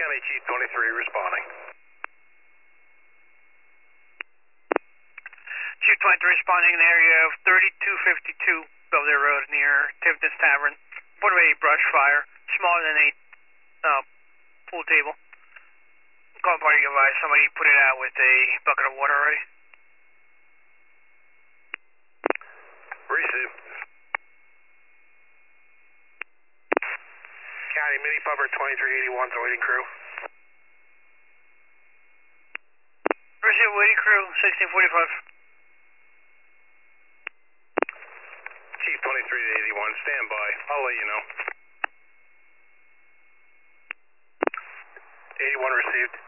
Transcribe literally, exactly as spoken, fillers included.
County Chief twenty-three responding. Chief twenty-three responding in the area of thirty-two fifty-two Belvedere Road near Tivton's Tavern. Report of a brush fire, smaller than a uh, pool table. Call party advised somebody put it out with a bucket of water already. Receive. County Mini Pumper twenty-three eighty-one's waiting crew. Receive waiting crew, sixteen forty-five. Chief twenty-three eighty-one, stand by. I'll let you know. eighty-one received.